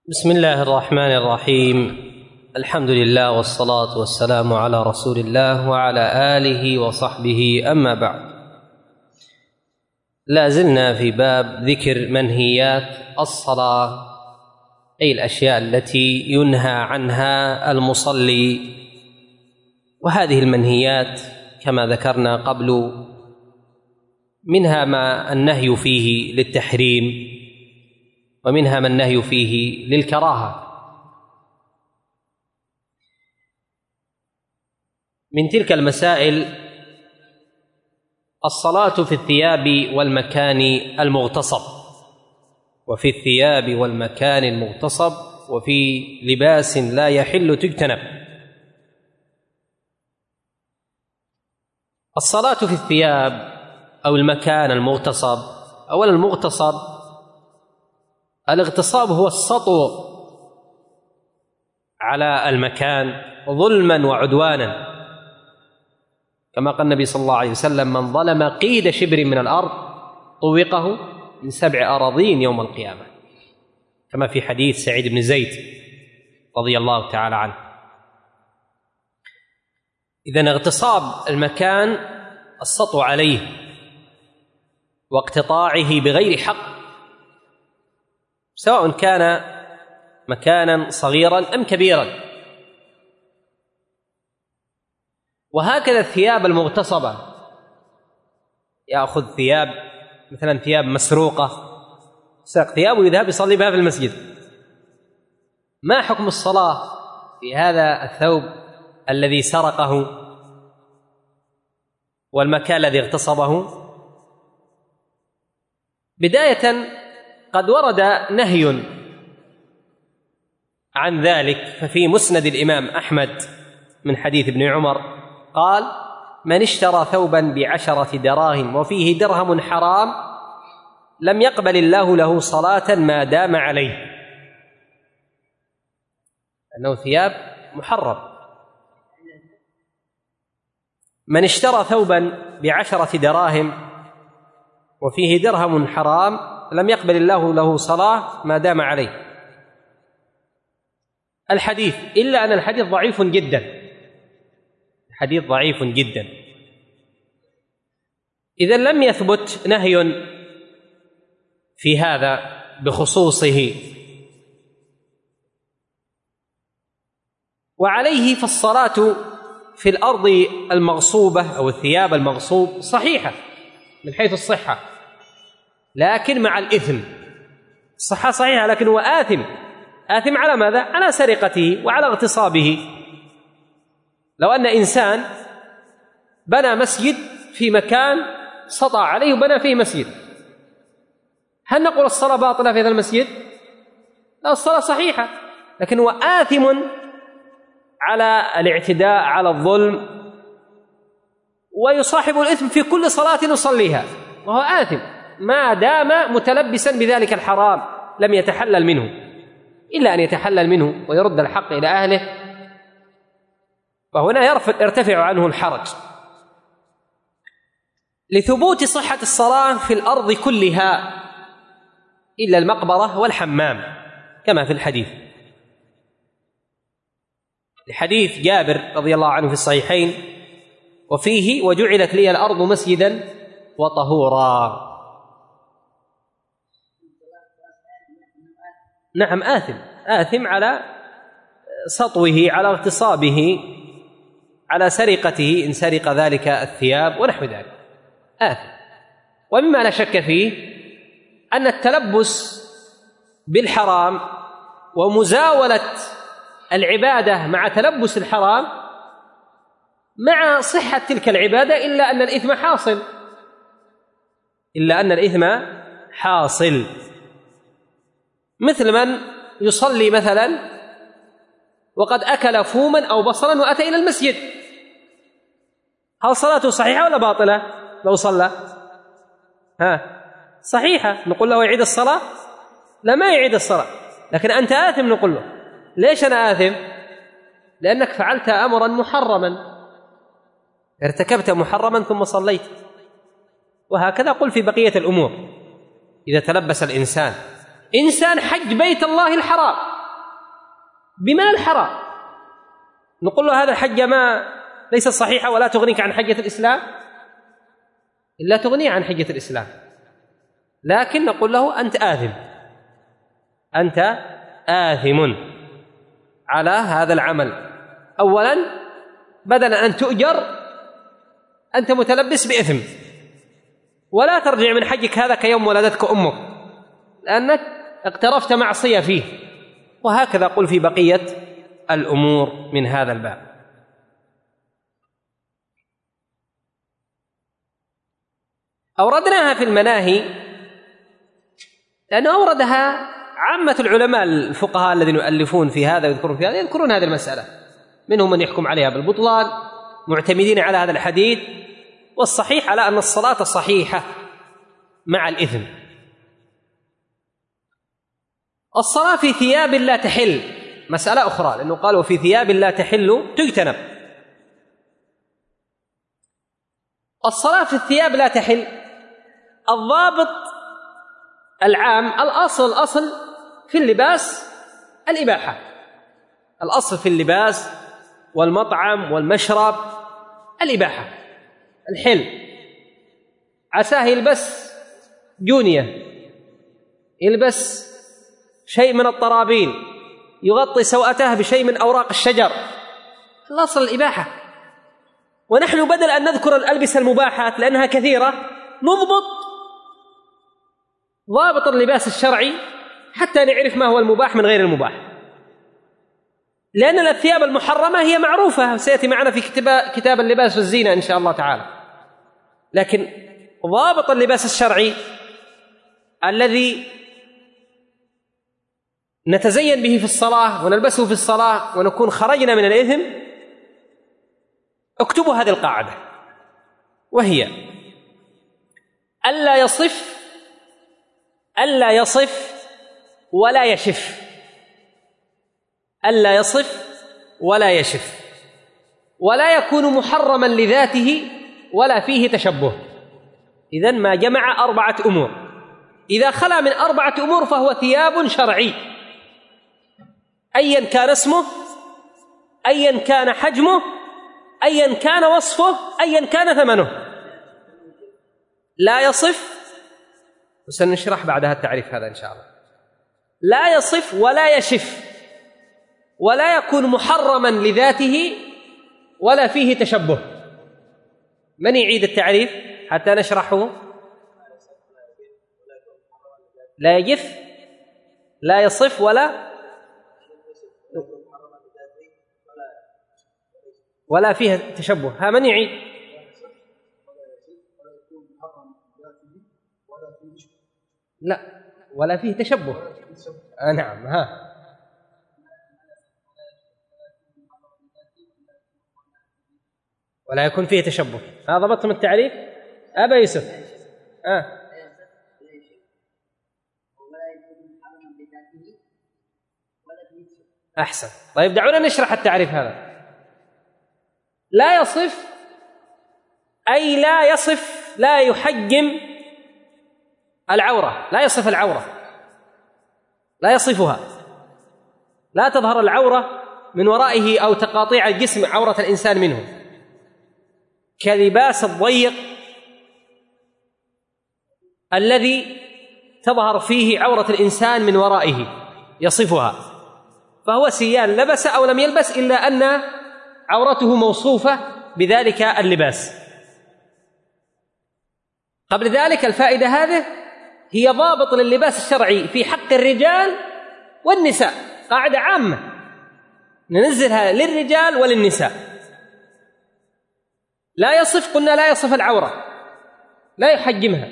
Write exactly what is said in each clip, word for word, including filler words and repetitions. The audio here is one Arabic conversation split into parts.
بسم الله الرحمن الرحيم. الحمد لله والصلاة والسلام على رسول الله وعلى آله وصحبه، أما بعد. لا زلنا في باب ذكر منهيات الصلاة، أي الأشياء التي ينهى عنها المصلي. وهذه المنهيات كما ذكرنا قبل منها ما النهي فيه للتحريم، ومنها ما النهي فيه للكراهة. من تلك المسائل الصلاة في الثياب والمكان المغتصب، وفي الثياب والمكان المغتصب، وفي لباس لا يحل تجتنب. الصلاة في الثياب أو المكان المغتصب. أولا، المغتصب الاغتصاب هو السطو على المكان ظلما وعدوانا، كما قال النبي صلى الله عليه وسلم: من ظلم قيد شبر من الأرض طوقه من سبع أراضين يوم القيامة، كما في حديث سعيد بن زيد رضي الله تعالى عنه. إذن اغتصاب المكان السطو عليه واقتطاعه بغير حق، سواء كان مكانا صغيرا أم كبيرا. وهكذا الثياب المغتصبة، يأخذ ثياب مثلا ثياب مسروقة، سرق ثياب ويذهب يصلي بها في المسجد. ما حكم الصلاة في هذا الثوب الذي سرقه والمكان الذي اغتصبه؟ بداية، قد ورد نهي عن ذلك، ففي مسند الإمام أحمد من حديث ابن عمر قال: من اشترى ثوبا بعشرة دراهم وفيه درهم حرام لم يقبل الله له صلاة ما دام عليه. أنه ثياب محرم. من اشترى ثوبا بعشرة دراهم وفيه درهم حرام لم يقبل الله له صلاة ما دام عليه. الحديث، إلا أن الحديث ضعيف جدا، الحديث ضعيف جدا. إذن لم يثبت نهي في هذا بخصوصه. وعليه فالصلاة في الأرض المغصوبة أو الثياب المغصوب صحيحة من حيث الصحة، لكن مع الإثم. الصحة صحيحة لكن هو آثم. آثم على ماذا؟ على سرقته وعلى اغتصابه. لو أن إنسان بنى مسجد في مكان سطع عليه وبنى فيه مسجد، هل نقول الصلاة باطلة في هذا المسجد؟ لا، الصلاة صحيحة، لكن هو آثم على الاعتداء على الظلم، ويصاحب الإثم في كل صلاة يصليها، وهو آثم ما دام متلبسا بذلك الحرام، لم يتحلل منه. إلا أن يتحلل منه ويرد الحق إلى أهله، فهنا يرتفع عنه الحرج. لثبوت صحة الصلاة في الأرض كلها إلا المقبرة والحمام، كما في الحديث، لحديث جابر رضي الله عنه في الصحيحين، وفيه: وجعلت لي الأرض مسجدا وطهورا. نعم، آثم آثم على سطوه، على اغتصابه، على سرقته إن سرق ذلك الثياب ونحو ذلك، آثم. ومما لا شك فيه أن التلبس بالحرام ومزاولة العبادة مع تلبس الحرام مع صحة تلك العبادة، إلا أن الإثم حاصل، إلا أن الإثم حاصل. مثل من يصلي مثلا وقد أكل فوما أو بصلا وأتى إلى المسجد، هل صلاته صحيحة ولا باطلة؟ لو صلى ها صحيحة، نقول له يعيد الصلاة؟ لا، ما يعيد الصلاة، لكن أنت آثم. نقول له: ليش أنا آثم؟ لأنك فعلت أمرا محرما، ارتكبت محرما ثم صليت. وهكذا قل في بقية الأمور. إذا تلبس الإنسان إنسان حج بيت الله الحرام بمال حرام، نقول له هذا الحجة ما ليست صحيحة ولا تغنيك عن حجة الإسلام؟ إلا تغني عن حجة الإسلام، لكن نقول له أنت آثم، أنت آثم على هذا العمل. أولا بدلا أن تؤجر أنت متلبس بإثم، ولا ترجع من حجك هذا كيوم ولدتك أمك، لأنك اقترفت معصية فيه. وهكذا قل في بقية الأمور من هذا الباب. أوردناها في المناهي لأنه أوردها عامة العلماء الفقهاء الذين يؤلفون في هذا ويذكرون في هذا، يذكرون هذه المسألة، منهم من يحكم عليها بالبطلان معتمدين على هذا الحديث، والصحيح على أن الصلاة صحيحة مع الإثم. الصلاة في ثياب لا تحل مسألة أخرى، لأنه قالوا في ثياب لا تحل تجتنب. الصلاة في الثياب لا تحل، الضابط العام الأصل الأصل في اللباس الإباحة، الأصل في اللباس والمطعم والمشرب الإباحة الحل. عساه يلبس جونية، يلبس شيء من الطرابين، يغطي سوءته بشيء من أوراق الشجر، الأصل الإباحة. ونحن بدل أن نذكر الألبسة المباحات لأنها كثيرة نضبط ضابط اللباس الشرعي حتى نعرف ما هو المباح من غير المباح، لأن الثياب المحرمة هي معروفة، سيأتي معنا في كتاب اللباس والزينة إن شاء الله تعالى. لكن ضابط اللباس الشرعي الذي نتزين به في الصلاة ونلبسه في الصلاة ونكون خرجنا من الإثم، اكتبوا هذه القاعدة، وهي ألا يصف ألا يصف ولا يشف، ألا يصف ولا يشف، ولا يكون محرما لذاته ولا فيه تشبه. إذن ما جمع أربعة أمور، إذا خلا من أربعة أمور فهو ثياب شرعي، أيا كان اسمه، أيا كان حجمه، أيا كان وصفه، أيا كان ثمنه. لا يصف، وسنشرح بعدها التعريف هذا إن شاء الله. لا يصف ولا يشف، ولا يكون محرما لذاته ولا فيه تشبه. من يعيد التعريف حتى نشرحه؟ لا يجف، لا يصف ولا ولا فيه تشبه. ها من يعيد؟ لا، ولا فيه تشبه. آه نعم. ها ولا يكون فيه تشبه. ها ضبطتم التعريف أبا يوسف؟ آه. أحسن. طيب دعونا نشرح التعريف هذا. لا يصف أي لا يصف، لا يحجم العورة، لا يصف العورة، لا يصفها، لا تظهر العورة من ورائه أو تقاطيع الجسم عورة الإنسان منه، كلباس الضيق الذي تظهر فيه عورة الإنسان من ورائه يصفها، فهو سيان لبس أو لم يلبس إلا أن عورته موصوفة بذلك اللباس. قبل ذلك الفائدة هذه هي ضابط لللباس الشرعي في حق الرجال والنساء، قاعدة عامة ننزلها للرجال وللنساء. لا يصف، قلنا لا يصف العورة، لا يحجمها.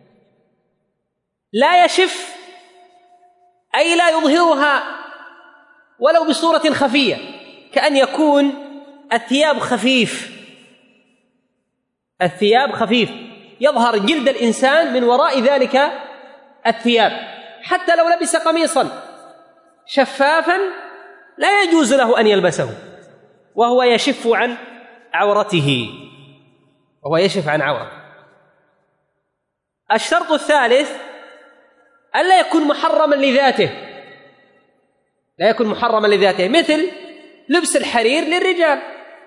لا يشف أي لا يظهرها ولو بصورة خفية، كأن يكون الثياب خفيف، الثياب خفيف يظهر جلد الإنسان من وراء ذلك الثياب، حتى لو لبس قميصا شفافا لا يجوز له أن يلبسه وهو يشف عن عورته، وهو يشف عن عورته. الشرط الثالث ألا يكون محرما لذاته، لا يكون محرما لذاته، مثل لبس الحرير للرجال،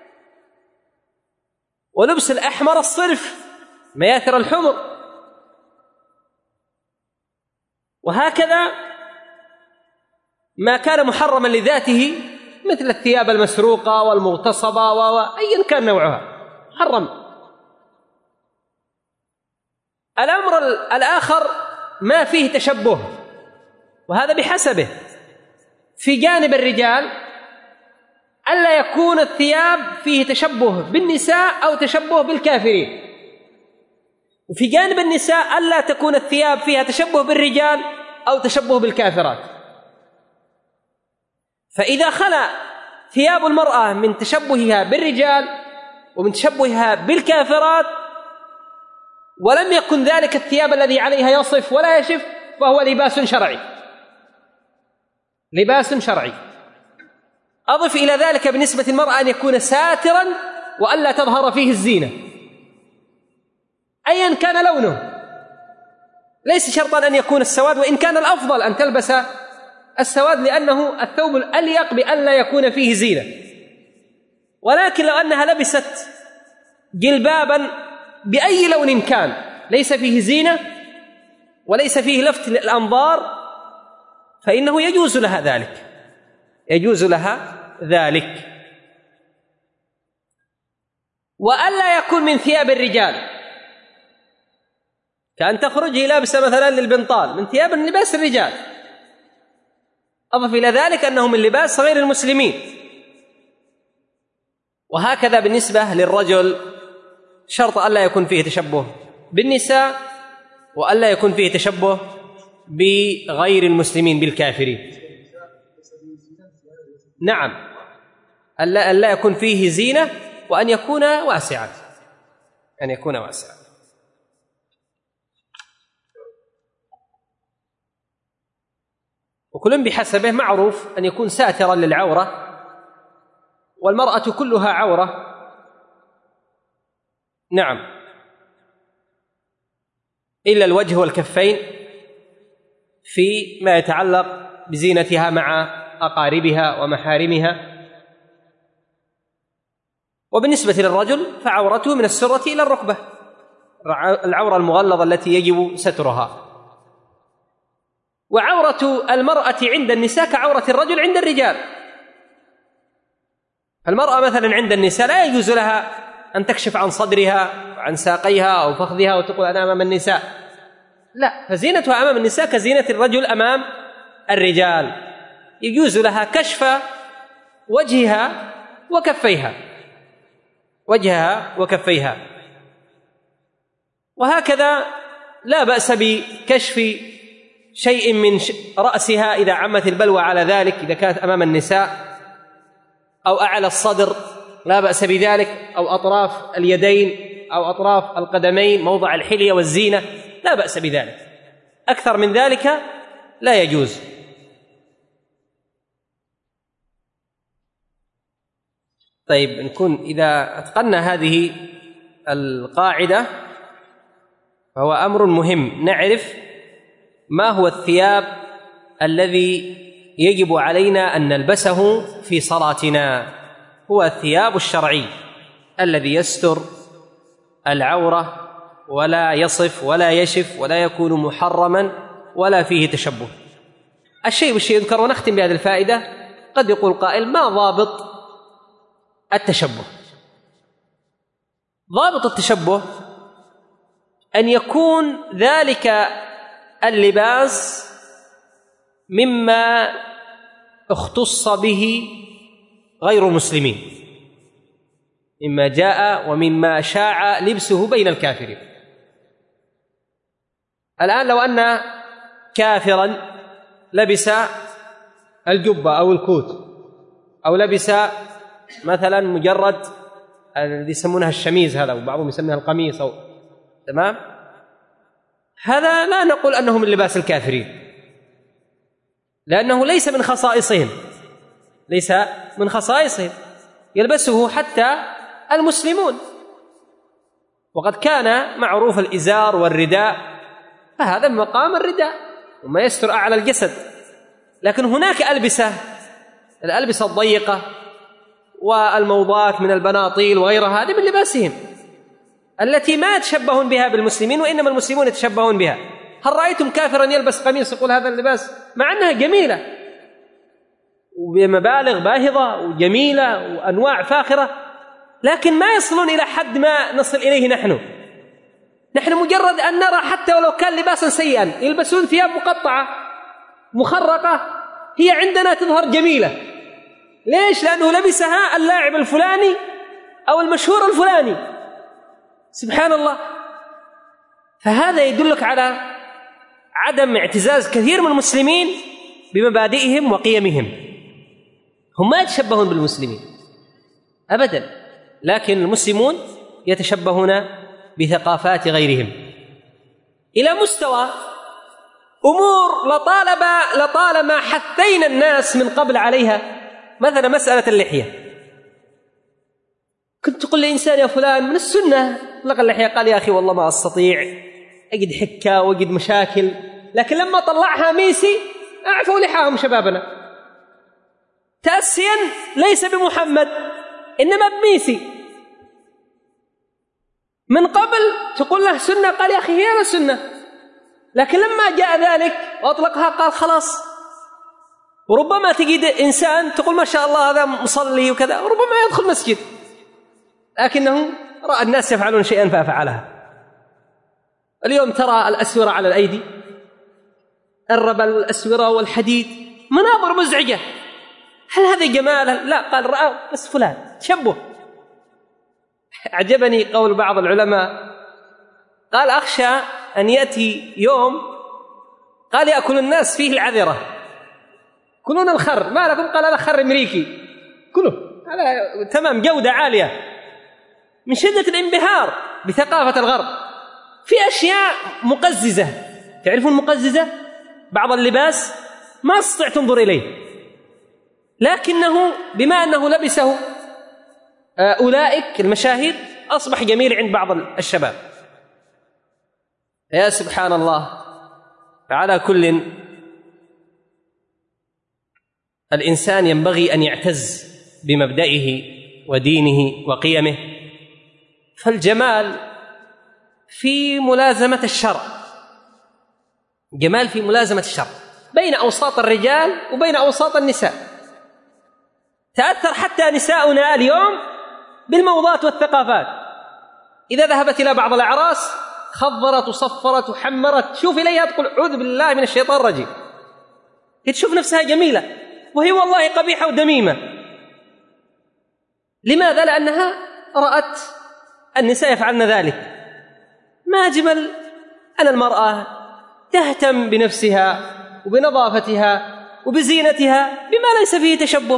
ولبس الأحمر الصرف مياثر الحمر، وهكذا ما كان محرما لذاته مثل الثياب المسروقة والمغتصبة وأيا كان نوعها محرم. الأمر الآخر ما فيه تشبه، وهذا بحسبه. في جانب الرجال ألا يكون الثياب فيه تشبه بالنساء أو تشبه بالكافرين، وفي جانب النساء ألا تكون الثياب فيها تشبه بالرجال أو تشبه بالكافرات. فإذا خلا ثياب المرأة من تشبهها بالرجال ومن تشبهها بالكافرات ولم يكن ذلك الثياب الذي عليها يصف ولا يشف، فهو لباس شرعي، لباس شرعي. أضف إلى ذلك بالنسبة للمرأة أن يكون ساترا وألا تظهر فيه الزينة أيا كان لونه، ليس شرطا أن يكون السواد، وإن كان الأفضل أن تلبس السواد لأنه الثوب الأليق بألا يكون فيه زينة. ولكن لو أنها لبست جلبابا بأي لون كان ليس فيه زينة وليس فيه لفت الأنظار فإنه يجوز لها ذلك، يجوز لها ذلك. وألا يكون من ثياب الرجال، كأن تخرج لابسة مثلا للبنطال من ثياب لباس الرجال. أضف إلى ذلك أنه من لباس غير المسلمين. وهكذا بالنسبة للرجل شرط ألا يكون فيه تشبه بالنساء وألا يكون فيه تشبه بغير المسلمين بالكافرين. نعم، ألا, ألا يكون فيه زينة، وأن يكون واسعا، أن يكون واسعا. وكل بحسبه، معروف أن يكون ساترا للعورة، والمرأة كلها عورة. نعم، إلا الوجه والكفين في ما يتعلق بزينتها مع أقاربها ومحارمها. وبالنسبة للرجل فعورته من السرة إلى الركبة، العورة المغلظة التي يجب سترها. وعورة المرأة عند النساء كعورة الرجل عند الرجال. المرأة مثلا عند النساء لا يجوز لها أن تكشف عن صدرها وعن ساقيها أو فخذها وتقول أنا أمام النساء، لا، فزينتها أمام النساء كزينة الرجل أمام الرجال. يجوز لها كشف وجهها وكفيها، وجهها وكفيها. وهكذا لا بأس بكشف شيء من رأسها إذا عمت البلوى على ذلك، إذا كانت أمام النساء، أو أعلى الصدر لا بأس بذلك، أو أطراف اليدين أو أطراف القدمين موضع الحلية والزينة لا بأس بذلك. أكثر من ذلك لا يجوز. طيب، نكون إذا أتقنا هذه القاعدة فهو أمر مهم، نعرف ما هو الثياب الذي يجب علينا أن نلبسه في صلاتنا. هو الثياب الشرعي الذي يستر العورة ولا يصف ولا يشف ولا يكون محرما ولا فيه تشبه. الشيء بالشيء يذكر. ونختم بهذه الفائدة. قد يقول قائل: ما ضابط التشبه؟ ضابط التشبه أن يكون ذلك اللباس مما اختص به غير المسلمين، مما جاء ومما شاع لبسه بين الكافرين. الآن لو أن كافرا لبس الجبة أو الكوت، أو لبس مثلا مجرد الذي يسمونها الشميز هذا، وبعضهم يسمونها القميص، أو تمام، هذا لا نقول أنه من لباس الكافرين، لأنه ليس من خصائصهم، ليس من خصائصهم، يلبسه حتى المسلمون. وقد كان معروف الإزار والرداء، فهذا مقام الرداء وما يستر أعلى الجسد. لكن هناك ألبسة الألبسة الضيقة والموضات من البناطيل وغيرها، هذه من لباسهم التي ما يتشبهون بها بالمسلمين، وإنما المسلمون يتشبهون بها. هل رأيتم كافرا يلبس قميص يقول هذا اللباس مع أنها جميلة وبمبالغ باهظة وجميلة وأنواع فاخرة، لكن ما يصلون إلى حد ما نصل إليه نحن. نحن مجرد أن نرى حتى ولو كان لباسا سيئا يلبسون ثياب مقطعة مخرقة، هي عندنا تظهر جميلة. ليش؟ لأنه لبسها اللاعب الفلاني أو المشهور الفلاني. سبحان الله. فهذا يدلك على عدم اعتزاز كثير من المسلمين بمبادئهم وقيمهم. هم ما يتشبهون بالمسلمين أبدا، لكن المسلمون يتشبهون بثقافات غيرهم إلى مستوى أمور لطالما لطالما حثينا الناس من قبل عليها. مثلا مسألة اللحية، كنت تقول لإنسان يا فلان من السنة لقى اللحية، قال يا أخي والله ما أستطيع، أجد حكة وأجد مشاكل، لكن لما طلعها ميسي أعفوا لحاهم شبابنا، تأسيا ليس بمحمد إنما بميسي. من قبل تقول له سنة، قال يا أخي هي لا سنة، لكن لما جاء ذلك وأطلقها قال خلاص. وربما تجد إنسان تقول ما شاء الله هذا مصلي وكذا، وربما يدخل مسجد لكنه رأى الناس يفعلون شيئا ففعلها. اليوم ترى الأسورة على الأيدي، الربل والأسورة والحديد، مناظر مزعجة. هل هذا جمال؟ لا، قال رأى بس فلان تشبه. أعجبني قول بعض العلماء، قال أخشى أن يأتي يوم قال يأكل الناس فيه العذرة، كلون الخر، ما لكم؟ قال هذا خر أمريكي كله، هذا تمام جودة عالية من شدة الانبهار بثقافة الغرب. في أشياء مقززة، تعرفون مقززة؟ بعض اللباس ما استطيع تنظر إليه، لكنه بما أنه لبسه أولئك المشاهير أصبح جميل عند بعض الشباب. يا سبحان الله. فعلى كل، الإنسان ينبغي أن يعتز بمبدئه ودينه وقيمه. فالجمال في ملازمة الشرع، جمال في ملازمة الشرع بين أوساط الرجال وبين أوساط النساء. تأثر حتى نساؤنا اليوم بالموضات والثقافات، إذا ذهبت إلى بعض الأعراس خضرت وصفرت وحمرت، شوف إليها تقول أعوذ بالله من الشيطان الرجيم، تشوف نفسها جميلة وهي والله قبيحة ودميمة. لماذا؟ لأنها رأت النساء يفعلن ذلك. ما أجمل أن المرأة تهتم بنفسها وبنظافتها وبزينتها بما ليس فيه تشبه،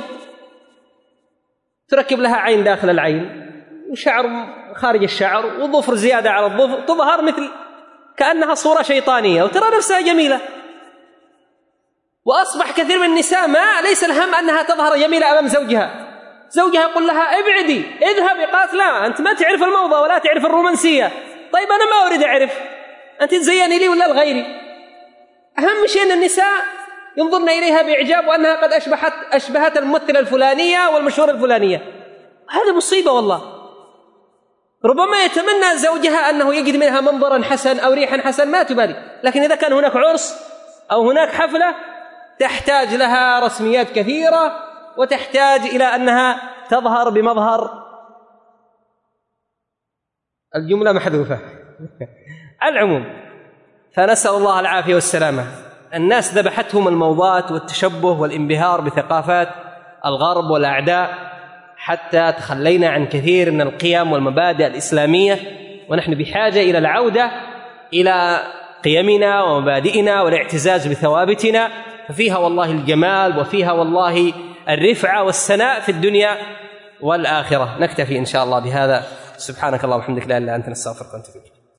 تركب لها عين داخل العين وشعر خارج الشعر وظفر زيادة على الظفر، تظهر مثل كأنها صورة شيطانية وترى نفسها جميلة. وأصبح كثير من النساء ما ليس الهم أنها تظهر جميلة أمام زوجها، زوجها يقول لها ابعدي اذهبي، قالت لا أنت ما تعرف الموضة ولا تعرف الرومانسية. طيب أنا ما أريد أعرف، أنت تزيني لي ولا لغيري؟ أهم شيء أن النساء ينظرن إليها بإعجاب وأنها قد أشبهت أشبهت الممثلة الفلانية والمشهورة الفلانية. هذا مصيبة والله. ربما يتمنى زوجها أنه يجد منها منظرا حسن أو ريحا حسن، ما تبالي، لكن إذا كان هناك عرس أو هناك حفلة تحتاج لها رسميات كثيرة وتحتاج إلى أنها تظهر بمظهر، الجملة محذوفة على العموم. فنسأل الله العافية والسلامة. الناس ذبحتهم الموضات والتشبه والانبهار بثقافات الغرب والأعداء حتى تخلينا عن كثير من القيم والمبادئ الإسلامية، ونحن بحاجة إلى العودة إلى قيمنا ومبادئنا والاعتزاز بثوابتنا، ففيها والله الجمال وفيها والله الرفعة والسناء في الدنيا والآخرة. نكتفي إن شاء الله بهذا. سبحانك اللهم وبحمدك لا إله إلا أنت نستغفرك ونتوب إليك.